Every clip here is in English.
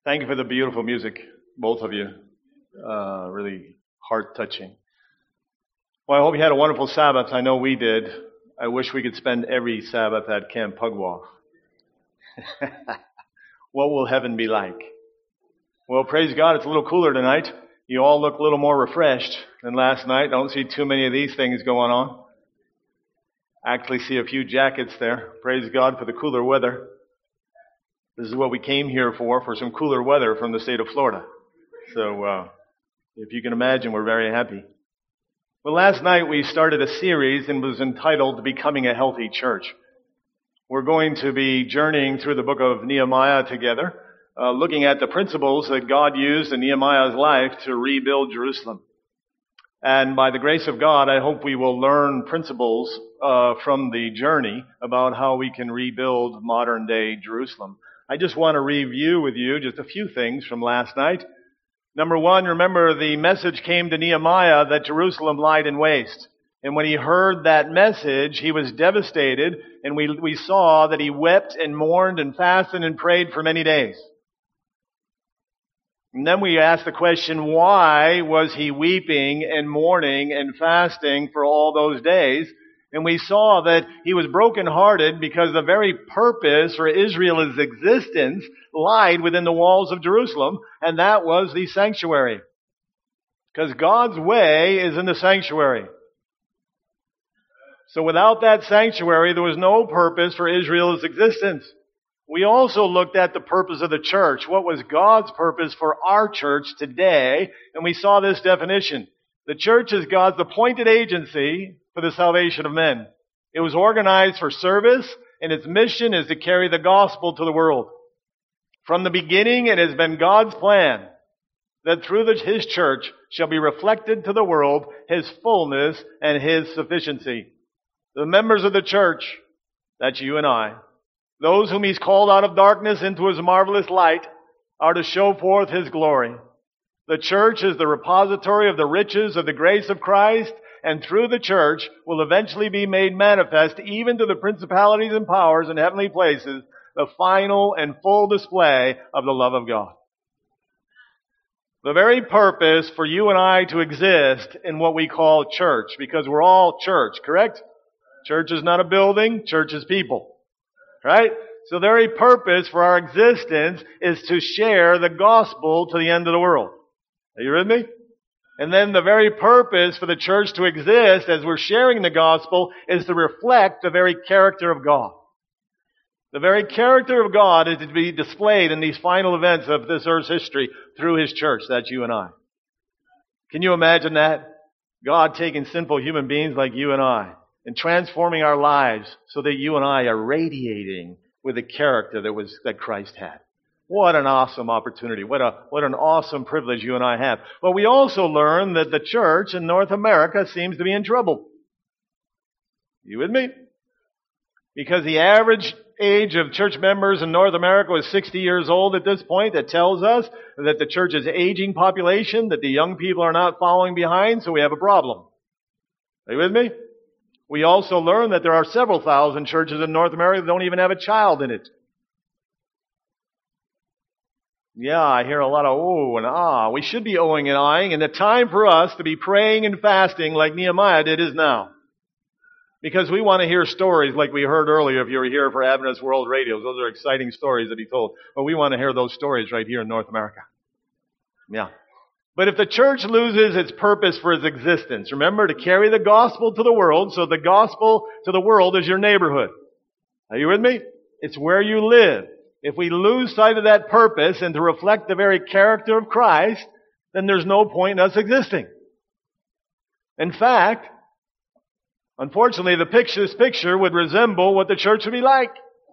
Thank you for the beautiful music, both of you. Really heart-touching. Well, I hope you had a wonderful Sabbath. I know we did. I wish we could spend every Sabbath at Camp Pugwash. What will heaven be like? Well, praise God, it's a little cooler tonight. You all look a little more refreshed than last night. Don't see too many of these things going on. Actually see a few jackets there. Praise God for the cooler weather. This is what we came here for some cooler weather from the state of Florida. So, if you can imagine, we're very happy. Well, last night we started a series and was entitled Becoming a Healthy Church. We're going to be journeying through the book of Nehemiah together, looking at the principles that God used in Nehemiah's life to rebuild Jerusalem. And by the grace of God, I hope we will learn principles from the journey about how we can rebuild modern day Jerusalem. I just want to review with you just a few things from last night. Number one, remember the message came to Nehemiah that Jerusalem lied in waste. And when he heard that message, he was devastated, and we saw that he wept and mourned and fasted and prayed for many days. And then we asked the question, why was he weeping and mourning and fasting for all those days? And we saw that he was brokenhearted because the very purpose for Israel's existence lied within the walls of Jerusalem, and that was the sanctuary. Because God's way is in the sanctuary. So without that sanctuary, there was no purpose for Israel's existence. We also looked at the purpose of the church. What was God's purpose for our church today? And we saw this definition. The church is God's appointed agency for the salvation of men. It was organized for service, and its mission is to carry the gospel to the world. From the beginning, it has been God's plan that through His church shall be reflected to the world His fullness and His sufficiency. The members of the church, that's you and I, those whom He's called out of darkness into His marvelous light, are to show forth His glory. The church is the repository of the riches of the grace of Christ, and through the church will eventually be made manifest even to the principalities and powers in heavenly places, the final and full display of the love of God. The very purpose for you and I to exist in what we call church, because we're all church, correct? Church is not a building, church is people. Right? So the very purpose for our existence is to share the gospel to the end of the world. Are you with me? And then the very purpose for the church to exist as we're sharing the gospel is to reflect the very character of God. The very character of God is to be displayed in these final events of this earth's history through His church. That's you and I. Can you imagine that? God taking sinful human beings like you and I and transforming our lives so that you and I are radiating with the character that Christ had. What an awesome opportunity. What an awesome privilege you and I have. But we also learn that the church in North America seems to be in trouble. You with me? Because the average age of church members in North America is 60 years old at this point. That tells us that the church is aging population, that the young people are not following behind, so we have a problem. Are you with me? We also learn that there are several thousand churches in North America that don't even have a child in it. Yeah, I hear a lot of oh and ah. We should be ohing and ahhing, and the time for us to be praying and fasting like Nehemiah did is now. Because we want to hear stories like we heard earlier if you were here for Adventist World Radio. Those are exciting stories that he told. But we want to hear those stories right here in North America. Yeah. But if the church loses its purpose for its existence, remember to carry the gospel to the world, so the gospel to the world is your neighborhood. Are you with me? It's where you live. If we lose sight of that purpose and to reflect the very character of Christ, then there's no point in us existing. In fact, unfortunately, this picture would resemble what the church would be like.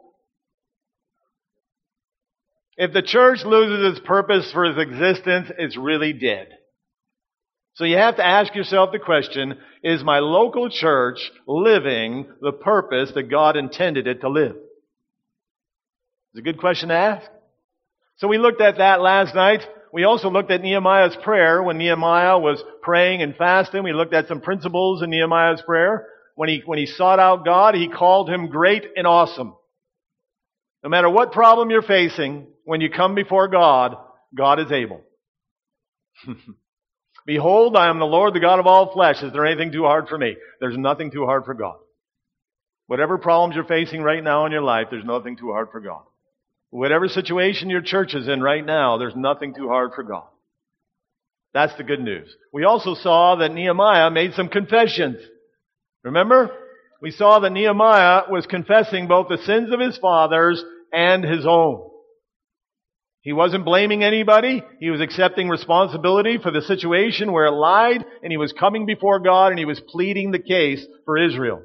If the church loses its purpose for its existence, it's really dead. So you have to ask yourself the question, is my local church living the purpose that God intended it to live? It's a good question to ask. So we looked at that last night. We also looked at Nehemiah's prayer when Nehemiah was praying and fasting. We looked at some principles in Nehemiah's prayer. When he sought out God, he called Him great and awesome. No matter what problem you're facing, when you come before God, God is able. Behold, I am the Lord, the God of all flesh. Is there anything too hard for me? There's nothing too hard for God. Whatever problems you're facing right now in your life, there's nothing too hard for God. Whatever situation your church is in right now, there's nothing too hard for God. That's the good news. We also saw that Nehemiah made some confessions. Remember? We saw that Nehemiah was confessing both the sins of his fathers and his own. He wasn't blaming anybody. He was accepting responsibility for the situation where it lied, and he was coming before God and he was pleading the case for Israel.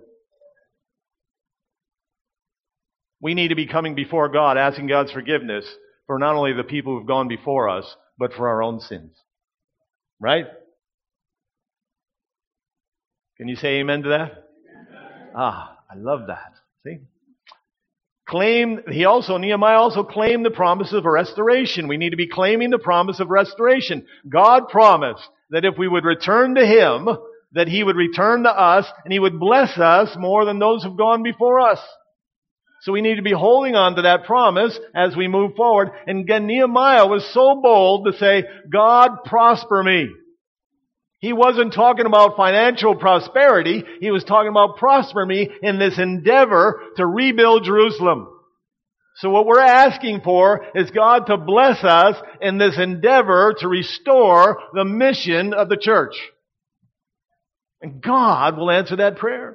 We need to be coming before God, asking God's forgiveness for not only the people who've gone before us, but for our own sins. Right? Can you say amen to that? I love that. See? Nehemiah also claimed the promise of restoration. We need to be claiming the promise of restoration. God promised that if we would return to Him, that He would return to us, and He would bless us more than those who've gone before us. So we need to be holding on to that promise as we move forward. And again, Nehemiah was so bold to say, God, prosper me. He wasn't talking about financial prosperity. He was talking about prosper me in this endeavor to rebuild Jerusalem. So what we're asking for is God to bless us in this endeavor to restore the mission of the church. And God will answer that prayer.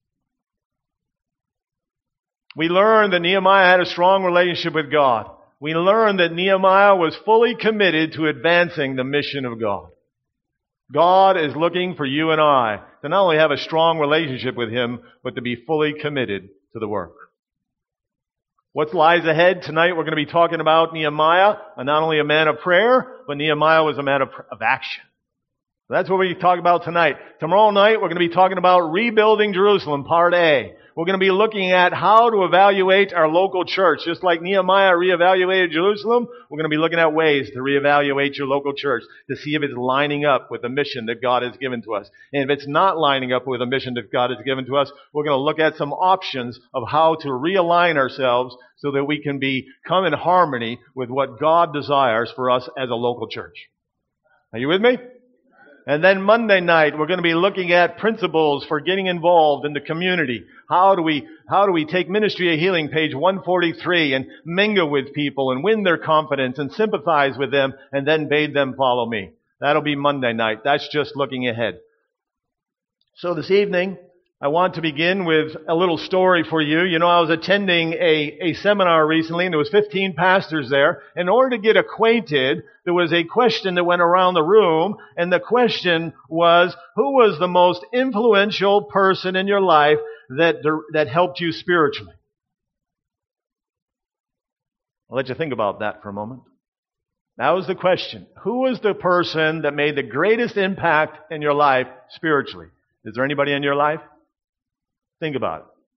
We learned that Nehemiah had a strong relationship with God. We learned that Nehemiah was fully committed to advancing the mission of God. God is looking for you and I to not only have a strong relationship with Him, but to be fully committed to the work. What lies ahead tonight, we're going to be talking about Nehemiah, not only a man of prayer, but Nehemiah was a man of action. So that's what we talk about tonight. Tomorrow night, we're going to be talking about rebuilding Jerusalem, part A. We're going to be looking at how to evaluate our local church. Just like Nehemiah reevaluated Jerusalem, we're going to be looking at ways to reevaluate your local church to see if it's lining up with the mission that God has given to us. And if it's not lining up with the mission that God has given to us, we're going to look at some options of how to realign ourselves so that we can come in harmony with what God desires for us as a local church. Are you with me? And then Monday night, we're going to be looking at principles for getting involved in the community. How do we take Ministry of Healing, page 143, and mingle with people and win their confidence and sympathize with them and then bid them follow me? That'll be Monday night. That's just looking ahead. So this evening, I want to begin with a little story for you. You know, I was attending a seminar recently, and there was 15 pastors there. In order to get acquainted, there was a question that went around the room, and the question was, who was the most influential person in your life that helped you spiritually? I'll let you think about that for a moment. That was the question. Who was the person that made the greatest impact in your life spiritually? Is there anybody in your life? Think about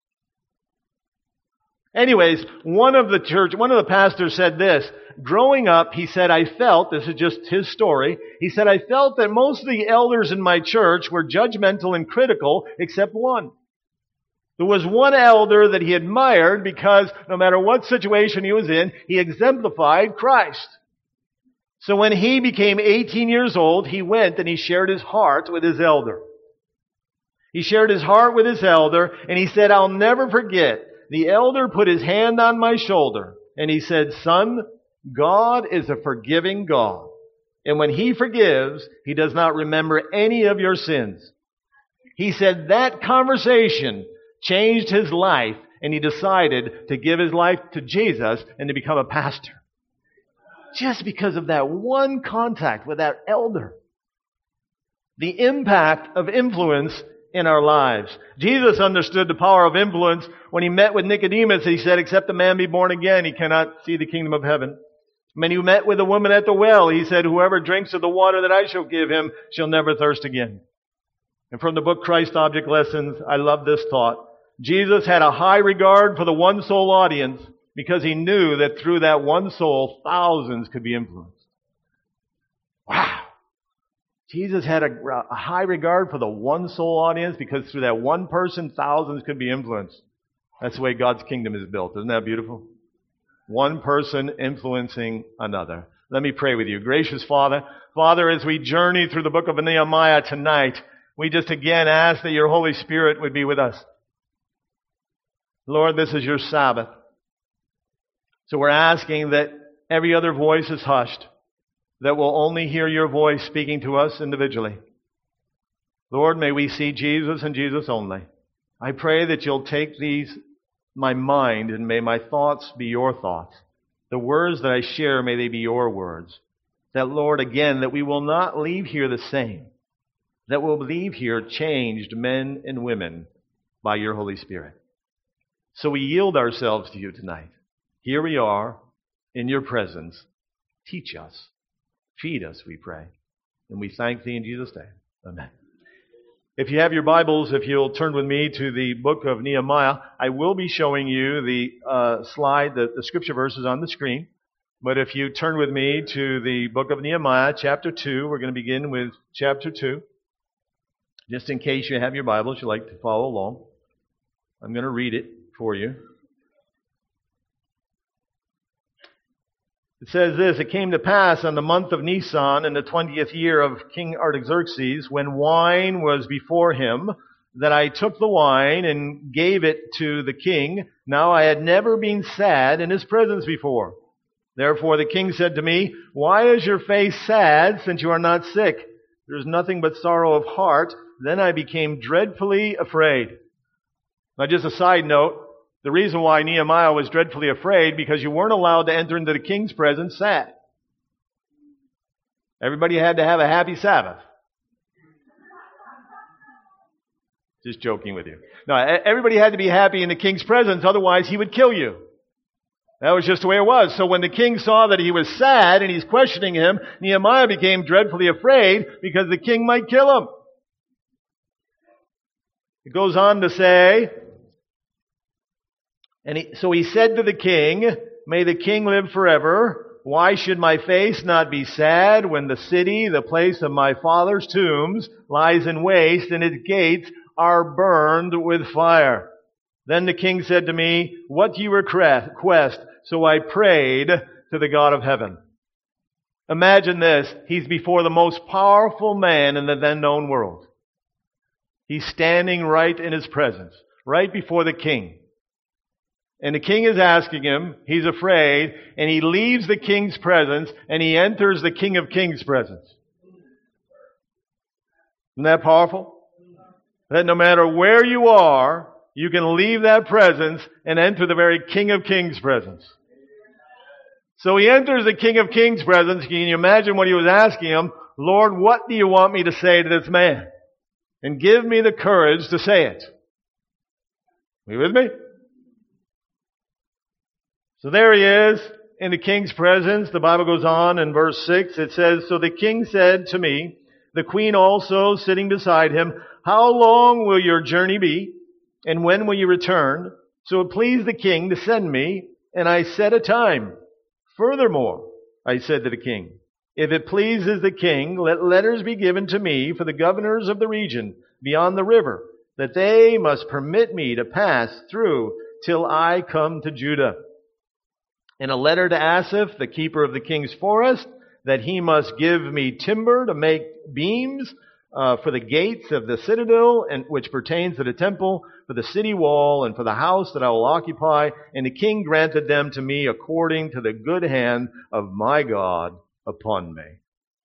it. Anyways, one of the pastors said this. Growing up, he said, this is just his story, he said, I felt that most of the elders in my church were judgmental and critical, except one. There was one elder that he admired because no matter what situation he was in, he exemplified Christ. So when he became 18 years old, he went and he shared his heart with his elder. He shared his heart with his elder, and he said, I'll never forget. The elder put his hand on my shoulder, and he said, son, God is a forgiving God. And when He forgives, He does not remember any of your sins. He said that conversation changed his life, and he decided to give his life to Jesus and to become a pastor. Just because of that one contact with that elder. The impact of influence in our lives. Jesus understood the power of influence when He met with Nicodemus. He said, except a man be born again, he cannot see the kingdom of heaven. When He met with the woman at the well, He said, whoever drinks of the water that I shall give him shall never thirst again. And from the book Christ Object Lessons, I love this thought. Jesus had a high regard for the one soul audience because He knew that through that one soul, thousands could be influenced. Wow. Jesus had a high regard for the one soul audience because through that one person, thousands could be influenced. That's the way God's kingdom is built. Isn't that beautiful? One person influencing another. Let me pray with you. Gracious Father, as we journey through the book of Nehemiah tonight, we just again ask that your Holy Spirit would be with us. Lord, this is your Sabbath. So we're asking that every other voice is hushed, that we'll only hear your voice speaking to us individually. Lord, may we see Jesus and Jesus only. I pray that you'll take my mind, and may my thoughts be your thoughts. The words that I share, may they be your words. That, Lord, again, that we will not leave here the same. That we'll leave here changed men and women by your Holy Spirit. So we yield ourselves to you tonight. Here we are in your presence. Teach us. Feed us, we pray. And we thank thee in Jesus' name. Amen. If you have your Bibles, if you'll turn with me to the book of Nehemiah, I will be showing you the slide, the scripture verses on the screen. But if you turn with me to the book of Nehemiah, chapter 2, we're going to begin with chapter 2. Just in case you have your Bibles, you'd like to follow along. I'm going to read it for you. It says this, "It came to pass on the month of Nisan in the 20th year of King Artaxerxes, when wine was before him, that I took the wine and gave it to the king. Now I had never been sad in his presence before. Therefore the king said to me, 'Why is your face sad, since you are not sick? There is nothing but sorrow of heart.' Then I became dreadfully afraid." Now just a side note, the reason why Nehemiah was dreadfully afraid, because you weren't allowed to enter into the king's presence sad. Everybody had to have a happy Sabbath. Just joking with you. No, everybody had to be happy in the king's presence, otherwise he would kill you. That was just the way it was. So when the king saw that he was sad and he's questioning him, Nehemiah became dreadfully afraid because the king might kill him. It goes on to say, so he said to the king, "May the king live forever. Why should my face not be sad when the city, the place of my father's tombs, lies in waste and its gates are burned with fire?" Then the king said to me, "What do you request?" So I prayed to the God of heaven. Imagine this. He's before the most powerful man in the then known world. He's standing right in his presence, right before the king. And the king is asking him, he's afraid, and he leaves the king's presence and he enters the King of Kings' presence. Isn't that powerful? That no matter where you are, you can leave that presence and enter the very King of Kings' presence. So he enters the King of Kings' presence. Can you imagine what he was asking him? "Lord, what do you want me to say to this man? And give me the courage to say it." Are you with me? So there he is in the king's presence. The Bible goes on in verse 6. It says, "So the king said to me, the queen also sitting beside him, 'How long will your journey be? And when will you return?' So it pleased the king to send me, and I set a time. Furthermore, I said to the king, 'If it pleases the king, let letters be given to me for the governors of the region beyond the river, that they must permit me to pass through till I come to Judah. And a letter to Asaph, the keeper of the king's forest, that he must give me timber to make beams for the gates of the citadel, and which pertains to the temple, for the city wall, and for the house that I will occupy. And the king granted them to me according to the good hand of my God upon me.'"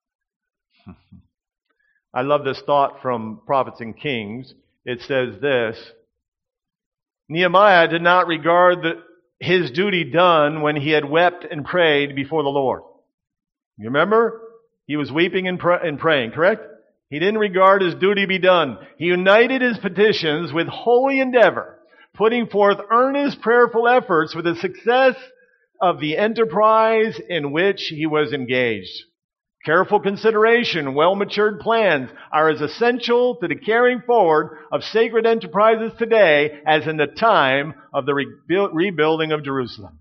I love this thought from Prophets and Kings. It says this, Nehemiah did not regard his duty done when he had wept and prayed before the Lord. You remember? He was weeping and praying, correct? He didn't regard his duty be done. He united his petitions with holy endeavor, putting forth earnest prayerful efforts for the success of the enterprise in which he was engaged. Careful consideration, well-matured plans are as essential to the carrying forward of sacred enterprises today as in the time of the rebuilding of Jerusalem.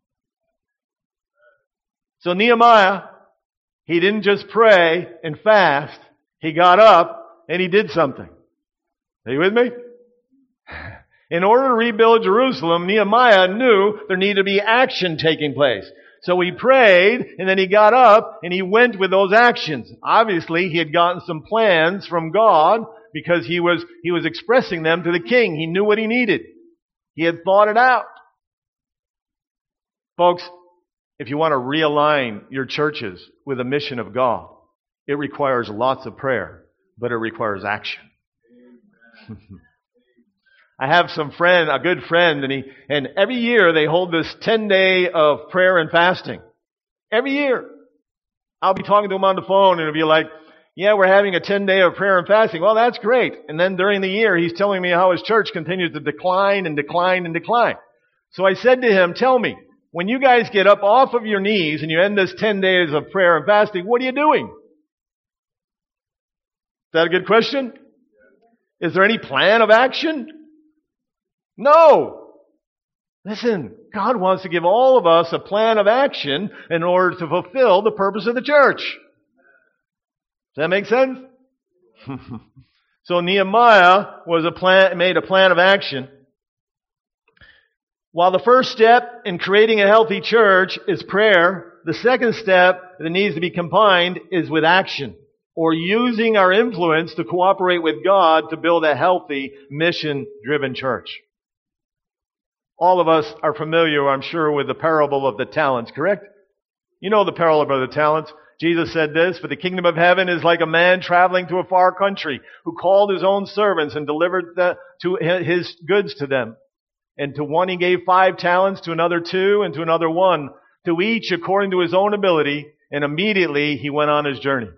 So Nehemiah, he didn't just pray and fast. He got up and he did something. Are you with me? In order to rebuild Jerusalem, Nehemiah knew there needed to be action taking place. So he prayed, and then he got up, and he went with those actions. Obviously, he had gotten some plans from God because he was expressing them to the king. He knew what he needed. He had thought it out. Folks, if you want to realign your churches with the mission of God, it requires lots of prayer, but it requires action. I have a good friend, and every year they hold this 10-day of prayer and fasting. Every year. I'll be talking to him on the phone, and it'll be like, yeah, we're having a 10-day of prayer and fasting. Well, that's great. And then during the year, he's telling me how his church continues to decline and decline and decline. So I said to him, tell me, when you guys get up off of your knees and you end this 10 days of prayer and fasting, what are you doing? Is that a good question? Is there any plan of action? No. Listen, God wants to give all of us a plan of action in order to fulfill the purpose of the church. Does that make sense? So Nehemiah made a plan of action. While the first step in creating a healthy church is prayer, the second step that needs to be combined is with action, or using our influence to cooperate with God to build a healthy, mission-driven church. All of us are familiar, I'm sure, with the parable of the talents, correct? You know the parable of the talents. Jesus said this, "For the kingdom of heaven is like a man traveling to a far country, who called his own servants and delivered his goods to them. And to one he gave 5 talents, to another 2, and to another 1, to each according to his own ability, and immediately he went on his journey."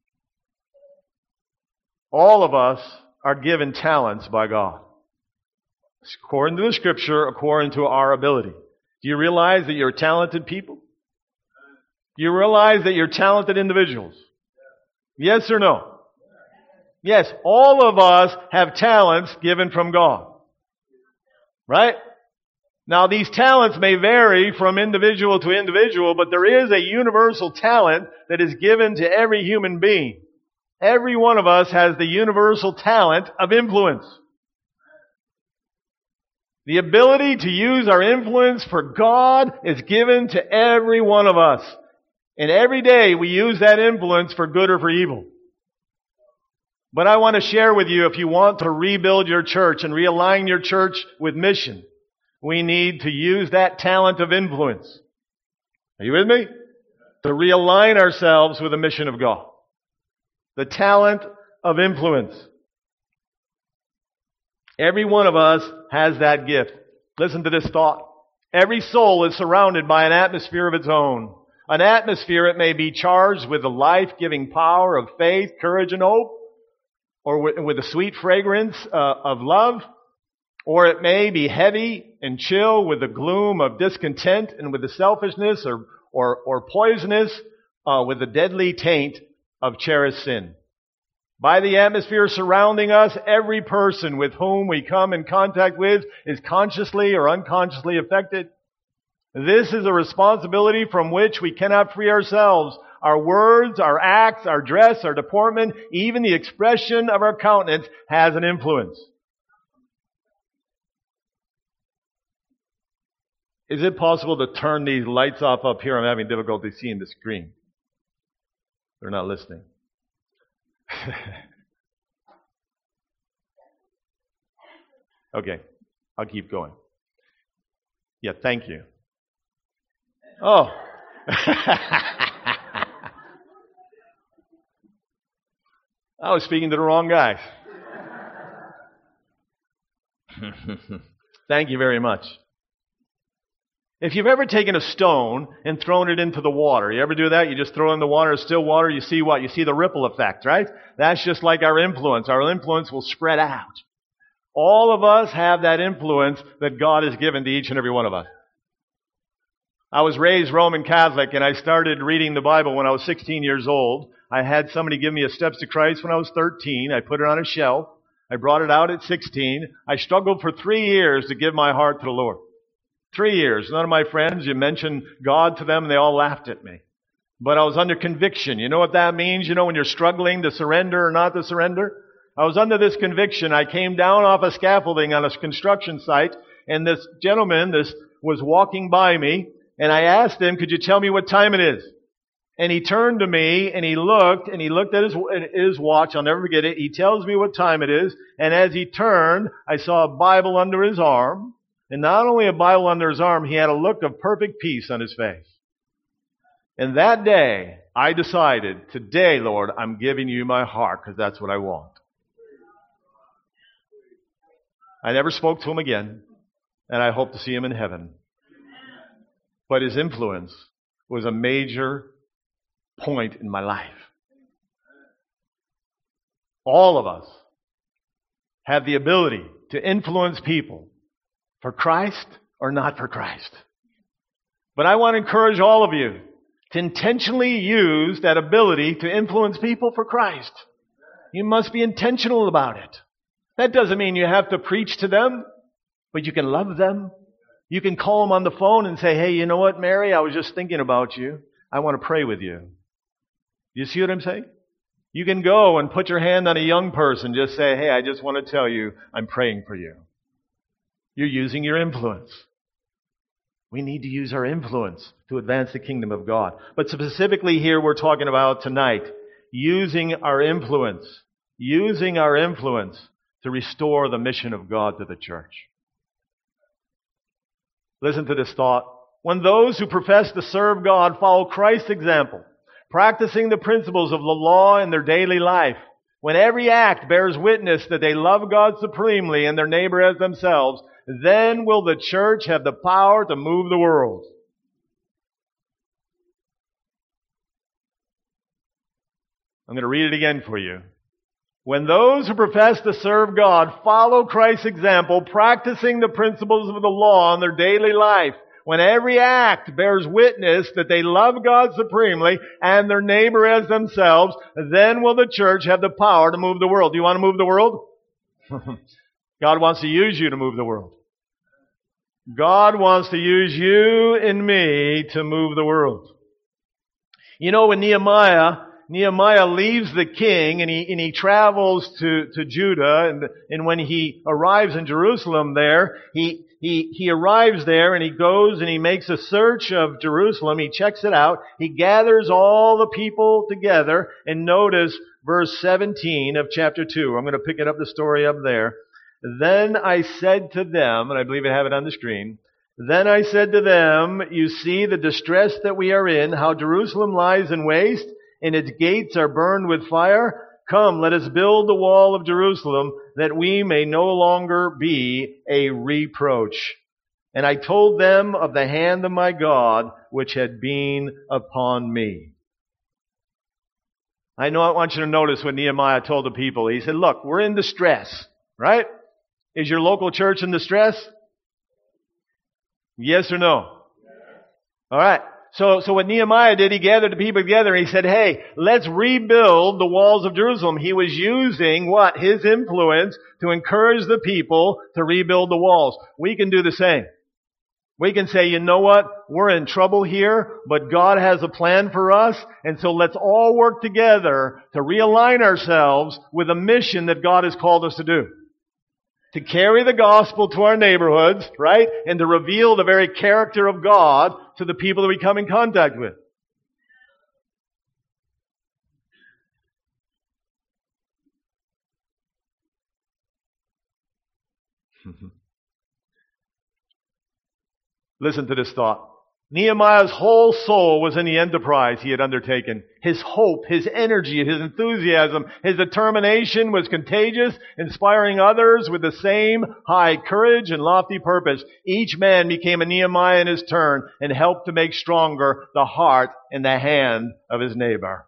All of us are given talents by God. According to the Scripture, according to our ability. Do you realize that you're talented people? Do you realize that you're talented individuals? Yes or no? Yes, all of us have talents given from God. Right? Now, these talents may vary from individual to individual, but there is a universal talent that is given to every human being. Every one of us has the universal talent of influence. The ability to use our influence for God is given to every one of us. And every day we use that influence for good or for evil. But I want to share with you, if you want to rebuild your church and realign your church with mission, we need to use that talent of influence. Are you with me? To realign ourselves with the mission of God. The talent of influence. Every one of us has that gift. Listen to this thought. Every soul is surrounded by an atmosphere of its own. An atmosphere, it may be charged with the life-giving power of faith, courage, and hope, or with the sweet fragrance of love, or it may be heavy and chill with the gloom of discontent and with the selfishness or poisonous with the deadly taint of cherished sin. By the atmosphere surrounding us, every person with whom we come in contact with is consciously or unconsciously affected. This is a responsibility from which we cannot free ourselves. Our words, our acts, our dress, our deportment, even the expression of our countenance has an influence. Is it possible to turn these lights off up here? I'm having difficulty seeing the screen. They're not listening. Okay, I'll keep going. Yeah, thank you. Oh. I was speaking to the wrong guy. Thank you very much. If you've ever taken a stone and thrown it into the water, you ever do that? You just throw it in the water, still water, you see what? You see the ripple effect, right? That's just like our influence. Our influence will spread out. All of us have that influence that God has given to each and every one of us. I was raised Roman Catholic, and I started reading the Bible when I was 16 years old. I had somebody give me a Steps to Christ when I was 13. I put it on a shelf. I brought it out at 16. I struggled for 3 years to give my heart to the Lord. 3 years. None of my friends, you mentioned God to them, and they all laughed at me. But I was under conviction. You know what that means? You know when you're struggling to surrender or not to surrender? I was under this conviction. I came down off a scaffolding on a construction site, and this gentleman, was walking by me, and I asked him, could you tell me what time it is? And he turned to me, and he looked at his watch. I'll never forget it. He tells me what time it is, and as he turned, I saw a Bible under his arm. And not only a Bible under his arm, he had a look of perfect peace on his face. And that day, I decided, today, Lord, I'm giving you my heart because that's what I want. I never spoke to him again, and I hope to see him in heaven. But his influence was a major point in my life. All of us have the ability to influence people for Christ or not for Christ. But I want to encourage all of you to intentionally use that ability to influence people for Christ. You must be intentional about it. That doesn't mean you have to preach to them, but you can love them. You can call them on the phone and say, hey, you know what, Mary, I was just thinking about you. I want to pray with you. You see what I'm saying? You can go and put your hand on a young person, just say, hey, I just want to tell you, I'm praying for you. You're using your influence. We need to use our influence to advance the kingdom of God. But specifically here we're talking about tonight, using our influence to restore the mission of God to the church. Listen to this thought. When those who profess to serve God follow Christ's example, practicing the principles of the law in their daily life, when every act bears witness that they love God supremely and their neighbor as themselves, then will the church have the power to move the world. I'm going to read it again for you. When those who profess to serve God follow Christ's example, practicing the principles of the law in their daily life, when every act bears witness that they love God supremely and their neighbor as themselves, then will the church have the power to move the world. Do you want to move the world? God wants to use you to move the world. God wants to use you and me to move the world. You know, when Nehemiah leaves the king and he travels to Judah, and when he arrives in Jerusalem there, he arrives there and he goes and he makes a search of Jerusalem. He checks it out. He gathers all the people together, and notice verse 17 of chapter 2. I'm going to pick it up, the story up there. Then I said to them, and I believe I have it on the screen, then I said to them, you see the distress that we are in, how Jerusalem lies in waste, and its gates are burned with fire. Come, let us build the wall of Jerusalem, that we may no longer be a reproach. And I told them of the hand of my God, which had been upon me. I want you to notice what Nehemiah told the people. He said, look, we're in distress, right? Is your local church in distress? Yes or no? All right. So what Nehemiah did, he gathered the people together and he said, hey, let's rebuild the walls of Jerusalem. He was using what? His influence to encourage the people to rebuild the walls. We can do the same. We can say, you know what? We're in trouble here, but God has a plan for us. And so let's all work together to realign ourselves with a mission that God has called us to do. To carry the gospel to our neighborhoods, right? And to reveal the very character of God to the people that we come in contact with. Listen to this thought. Nehemiah's whole soul was in the enterprise he had undertaken. His hope, his energy, his enthusiasm, his determination was contagious, inspiring others with the same high courage and lofty purpose. Each man became a Nehemiah in his turn and helped to make stronger the heart and the hand of his neighbor.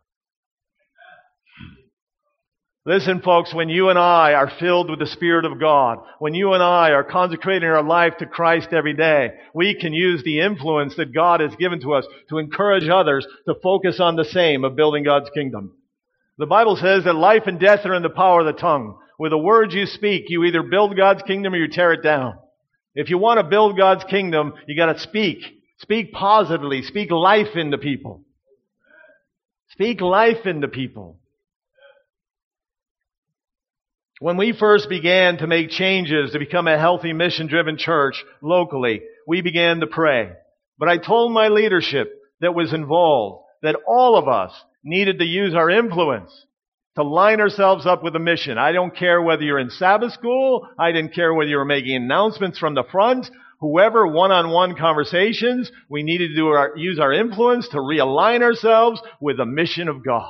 Listen, folks, when you and I are filled with the Spirit of God, when you and I are consecrating our life to Christ every day, we can use the influence that God has given to us to encourage others to focus on the same of building God's kingdom. The Bible says that life and death are in the power of the tongue. With the words you speak, you either build God's kingdom or you tear it down. If you want to build God's kingdom, you got to speak. Speak positively. Speak life into people. Speak life into people. When we first began to make changes to become a healthy, mission-driven church locally, we began to pray. But I told my leadership that was involved that all of us needed to use our influence to line ourselves up with a mission. I don't care whether you're in Sabbath school. I didn't care whether you were making announcements from the front. Whoever, one-on-one conversations, we needed to use our influence to realign ourselves with the mission of God.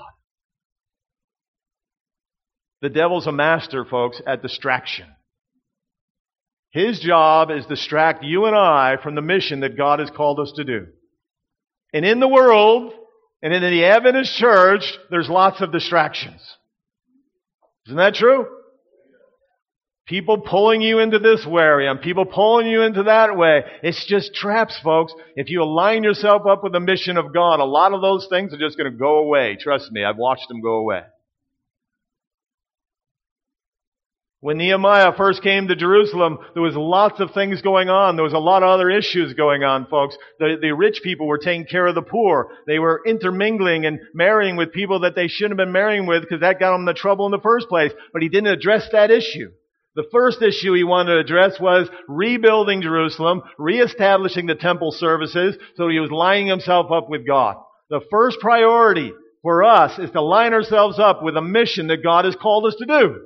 The devil's a master, folks, at distraction. His job is to distract you and I from the mission that God has called us to do. And in the world, and in the Adventist church, there's lots of distractions. Isn't that true? People pulling you into this way and people pulling you into that way. It's just traps, folks. If you align yourself up with the mission of God, a lot of those things are just going to go away. Trust me, I've watched them go away. When Nehemiah first came to Jerusalem, there was lots of things going on. There was a lot of other issues going on, folks. The rich people were taking care of the poor. They were intermingling and marrying with people that they shouldn't have been marrying with because that got them into trouble in the first place. But he didn't address that issue. The first issue he wanted to address was rebuilding Jerusalem, reestablishing the temple services, so he was lining himself up with God. The first priority for us is to line ourselves up with a mission that God has called us to do.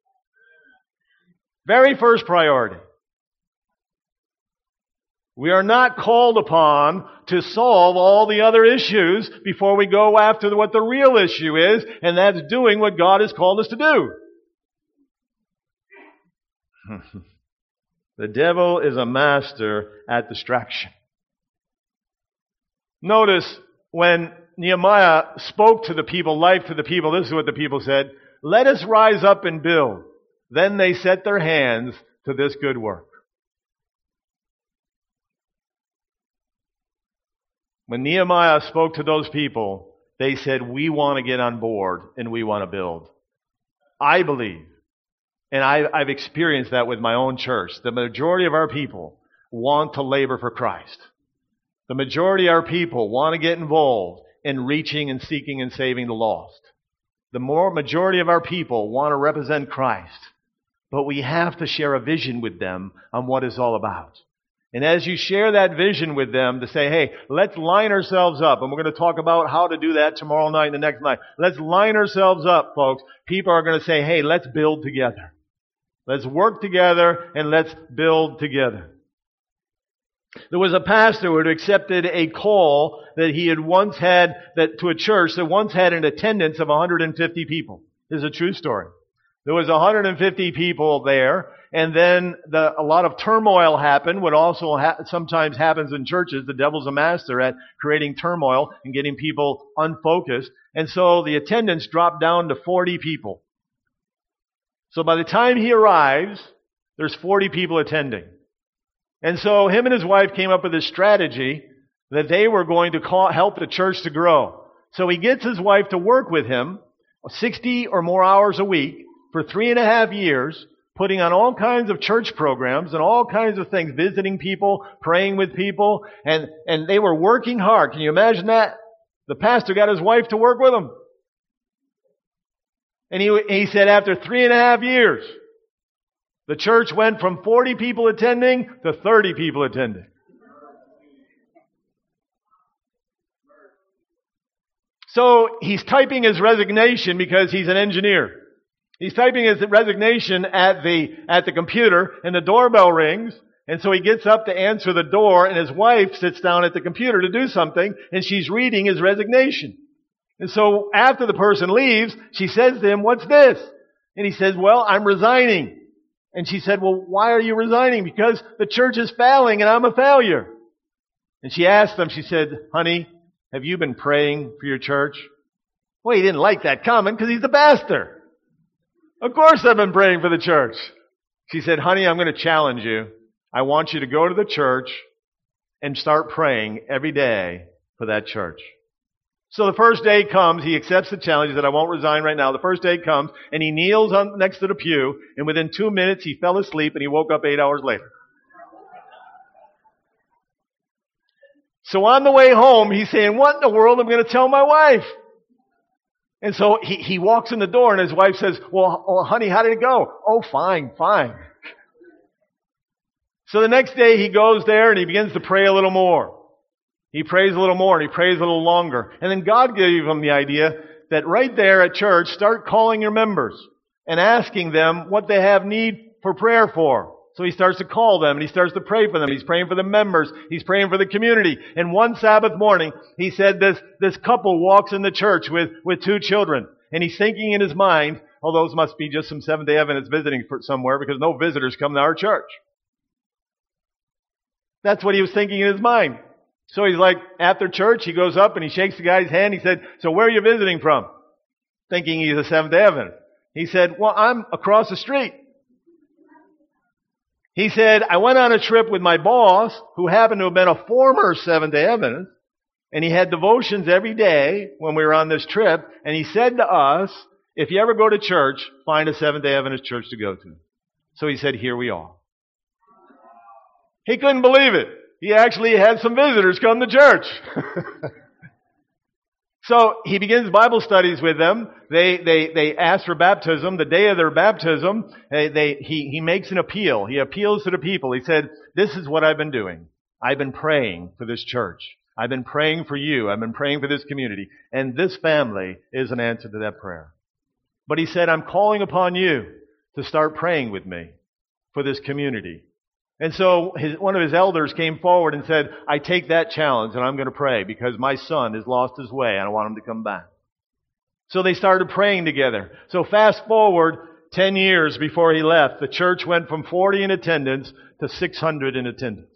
Very first priority. We are not called upon to solve all the other issues before we go after what the real issue is, and that's doing what God has called us to do. The devil is a master at distraction. Notice when Nehemiah spoke to the people, life to the people, this is what the people said: "Let us rise up and build." Then they set their hands to this good work. When Nehemiah spoke to those people, they said, "We want to get on board and we want to build." I believe, and I've experienced that with my own church, the majority of our people want to labor for Christ. The majority of our people want to get involved in reaching and seeking and saving the lost. The majority of our people want to represent Christ. But we have to share a vision with them on what it's all about. And as you share that vision with them to say, hey, let's line ourselves up. And we're going to talk about how to do that tomorrow night and the next night. Let's line ourselves up, folks. People are going to say, hey, let's build together. Let's work together and let's build together. There was a pastor who had accepted a call that he had once had to a church that once had an attendance of 150 people. This is a true story. There was 150 people there, and then a lot of turmoil happened, what also sometimes happens in churches. The devil's a master at creating turmoil and getting people unfocused. And so the attendance dropped down to 40 people. So by the time he arrives, there's 40 people attending. And so him and his wife came up with this strategy that they were going to help the church to grow. So he gets his wife to work with him 60 or more hours a week for 3.5 years, putting on all kinds of church programs and all kinds of things, visiting people, praying with people, and they were working hard. Can you imagine that? The pastor got his wife to work with him. And he said after 3.5 years, the church went from 40 people attending to 30 people attending. So he's typing his resignation because he's an engineer. He's typing his resignation at the computer, and the doorbell rings, and so he gets up to answer the door, and his wife sits down at the computer to do something, and she's reading his resignation. And so after the person leaves, she says to him, "What's this?" And he says, "Well, I'm resigning." And she said, "Well, why are you resigning?" "Because the church is failing and I'm a failure." And she asked him, she said, "Honey, have you been praying for your church?" Well, he didn't like that comment because he's the pastor. "Of course I've been praying for the church." She said, "Honey, I'm going to challenge you. I want you to go to the church and start praying every day for that church." So the first day comes, he accepts the challenge. He said, "I won't resign right now." The first day comes, and he kneels next to the pew, and within 2 minutes he fell asleep, and he woke up 8 hours later. So on the way home, he's saying, "What in the world am I going to tell my wife?" And so he walks in the door and his wife says, well, honey, how did it go? Oh, fine. So the next day he goes there and he begins to pray a little more. He prays a little more and he prays a little longer. And then God gave him the idea that right there at church, start calling your members and asking them what they have need for prayer for. So he starts to call them and he starts to pray for them. He's praying for the members. He's praying for the community. And one Sabbath morning, he said this couple walks in the church with 2 children. And he's thinking in his mind, oh, those must be just some Seventh-day Adventists visiting somewhere because no visitors come to our church. That's what he was thinking in his mind. So he's like, after church, he goes up and he shakes the guy's hand. He said, so where are you visiting from? Thinking he's a Seventh-day Adventist. He said, well, I'm across the street. He said, I went on a trip with my boss, who happened to have been a former Seventh-day Adventist, and he had devotions every day when we were on this trip, and he said to us, if you ever go to church, find a Seventh-day Adventist church to go to. So he said, here we are. He couldn't believe it. He actually had some visitors come to church. So he begins Bible studies with them. They ask for baptism. The day of their baptism, he makes an appeal. He appeals to the people. He said, this is what I've been doing. I've been praying for this church. I've been praying for you. I've been praying for this community. And this family is an answer to that prayer. But he said, I'm calling upon you to start praying with me for this community. And so one of his elders came forward and said, I take that challenge and I'm going to pray because my son has lost his way and I want him to come back. So they started praying together. So fast forward 10 years before he left, the church went from 40 in attendance to 600 in attendance.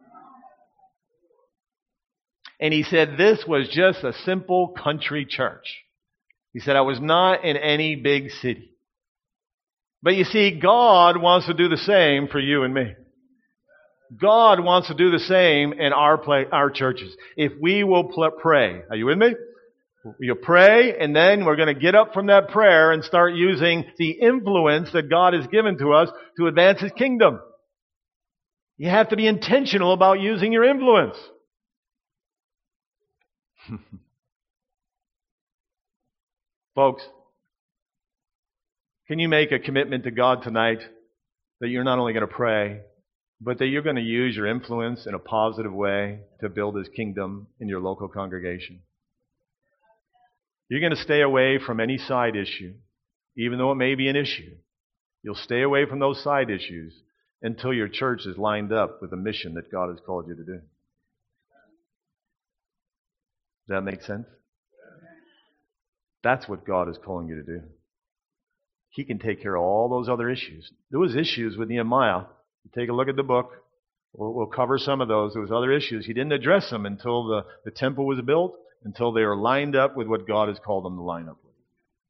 And he said this was just a simple country church. He said, I was not in any big city. But you see, God wants to do the same for you and me. God wants to do the same in our churches. If we will pray. Are you with me? You'll pray, and then we're going to get up from that prayer and start using the influence that God has given to us to advance His kingdom. You have to be intentional about using your influence. Folks, can you make a commitment to God tonight that you're not only going to pray, but that you're going to use your influence in a positive way to build His kingdom in your local congregation? You're going to stay away from any side issue, even though it may be an issue. You'll stay away from those side issues until your church is lined up with the mission that God has called you to do. Does that make sense? That's what God is calling you to do. He can take care of all those other issues. There was issues with Nehemiah. Take a look at the book. We'll cover some of those. There was other issues. He didn't address them until the temple was built, until they were lined up with what God has called them to line up with.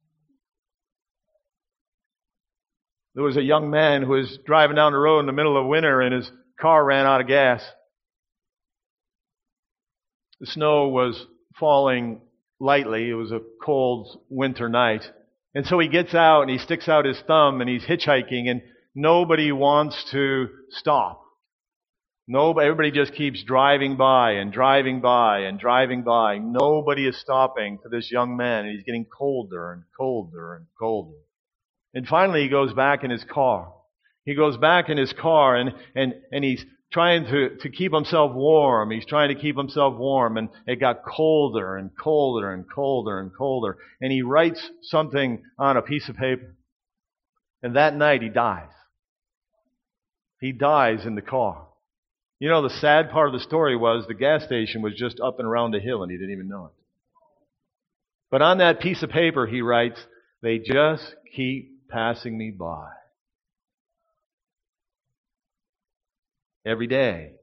There was a young man who was driving down the road in the middle of winter and his car ran out of gas. The snow was falling lightly. It was a cold winter night. And so he gets out and he sticks out his thumb and he's hitchhiking and nobody wants to stop. Everybody just keeps driving by and driving by and driving by. Nobody is stopping for this young man. And he's getting colder and colder and colder. And finally he goes back in his car. He goes back in his car and he's trying to keep himself warm. He's trying to keep himself warm. And it got colder and colder and colder and colder. And he writes something on a piece of paper. And that night he dies. He dies in the car. You know, the sad part of the story was the gas station was just up and around a hill and he didn't even know it. But on that piece of paper he writes, they just keep passing me by. Every day.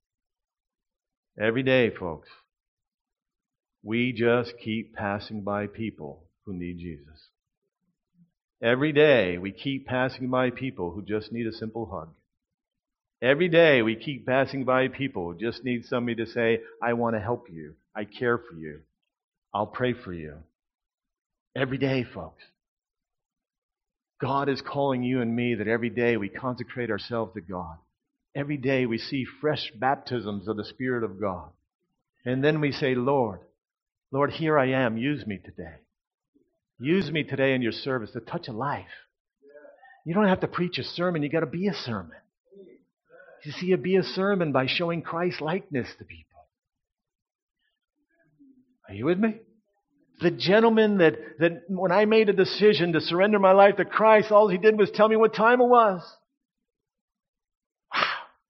Every day, folks. We just keep passing by people who need Jesus. Every day we keep passing by people who just need a simple hug. Every day we keep passing by people who just need somebody to say, I want to help you. I care for you. I'll pray for you. Every day, folks. God is calling you and me that every day we consecrate ourselves to God. Every day we see fresh baptisms of the Spirit of God. And then we say, Lord, here I am. Use me today. Use me today in your service to touch a life. You don't have to preach a sermon. You got to be a sermon. You see, you be a sermon by showing Christ likeness to people. Are you with me? The gentleman that when I made a decision to surrender my life to Christ, all he did was tell me what time it was. Wow.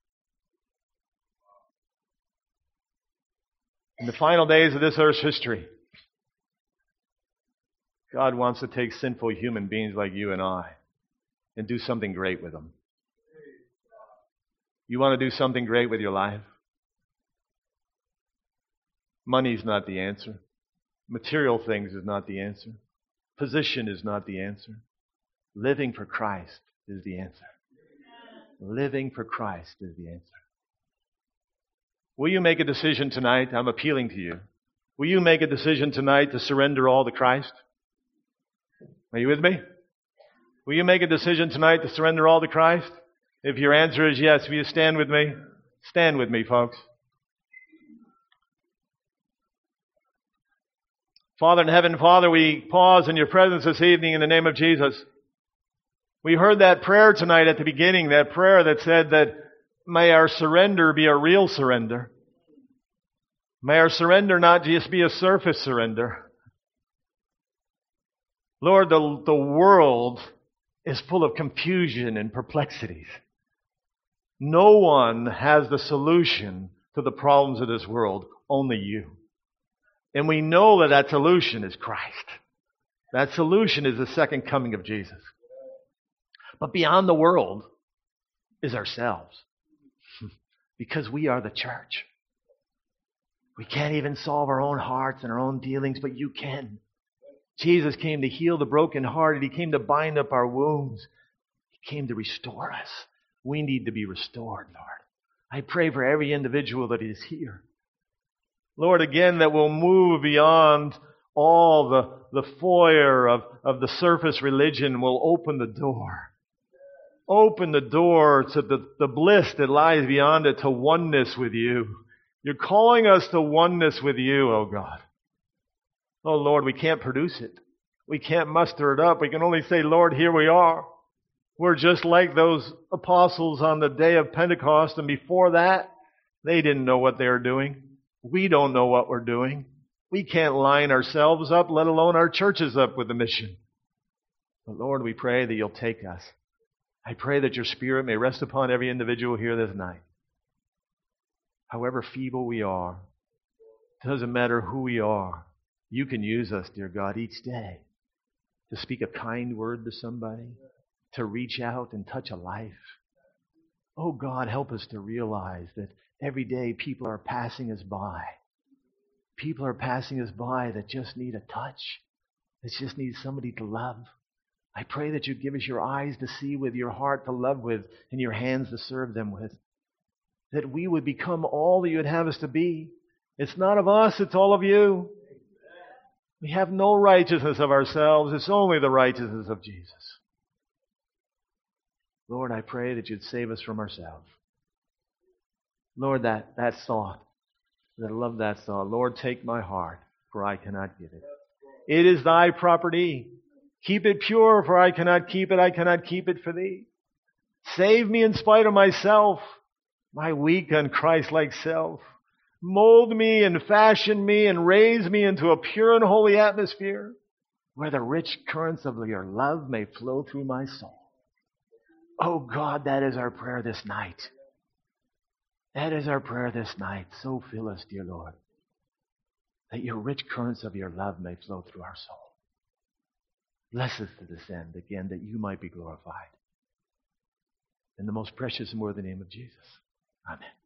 In the final days of this earth's history, God wants to take sinful human beings like you and I and do something great with them. You want to do something great with your life? Money's not the answer. Material things is not the answer. Position is not the answer. Living for Christ is the answer. Living for Christ is the answer. Will you make a decision tonight? I'm appealing to you. Will you make a decision tonight to surrender all to Christ? Are you with me? Will you make a decision tonight to surrender all to Christ? If your answer is yes, will you stand with me? Stand with me, folks. Father in heaven, Father, we pause in your presence this evening in the name of Jesus. We heard that prayer tonight at the beginning, that prayer that said that may our surrender be a real surrender. May our surrender not just be a surface surrender. Lord, the world is full of confusion and perplexities. No one has the solution to the problems of this world, only you. And we know that solution is Christ. That solution is the second coming of Jesus. But beyond the world is ourselves. Because we are the church. We can't even solve our own hearts and our own dealings, but you can. Jesus came to heal the brokenhearted. He came to bind up our wounds. He came to restore us. We need to be restored, Lord. I pray for every individual that is here. Lord, again, that we'll move beyond all the foyer of the surface religion. We'll open the door. Open the door to the bliss that lies beyond it, to oneness with you. You're calling us to oneness with you, oh God. Oh Lord, we can't produce it. We can't muster it up. We can only say, Lord, here we are. We're just like those apostles on the day of Pentecost, and before that, they didn't know what they were doing. We don't know what we're doing. We can't line ourselves up, let alone our churches up with the mission. But Lord, we pray that you'll take us. I pray that your Spirit may rest upon every individual here this night. However feeble we are, it doesn't matter who we are. You can use us, dear God, each day to speak a kind word to somebody, to reach out and touch a life. Oh God, help us to realize that every day people are passing us by. People are passing us by that just need a touch, that just need somebody to love. I pray that you give us your eyes to see with, your heart to love with, and your hands to serve them with. That we would become all that you would have us to be. It's not of us, it's all of you. We have no righteousness of ourselves. It's only the righteousness of Jesus. Lord, I pray that you'd save us from ourselves. Lord, that thought, I love that thought. Lord, take my heart, for I cannot give it. It is thy property. Keep it pure, for I cannot keep it. I cannot keep it for thee. Save me in spite of myself, my weak and Christ-like self. Mold me and fashion me and raise me into a pure and holy atmosphere where the rich currents of your love may flow through my soul. Oh God, that is our prayer this night. That is our prayer this night. So fill us, dear Lord, that your rich currents of your love may flow through our soul. Bless us to this end, again, that you might be glorified. In the most precious and worthy name of Jesus. Amen.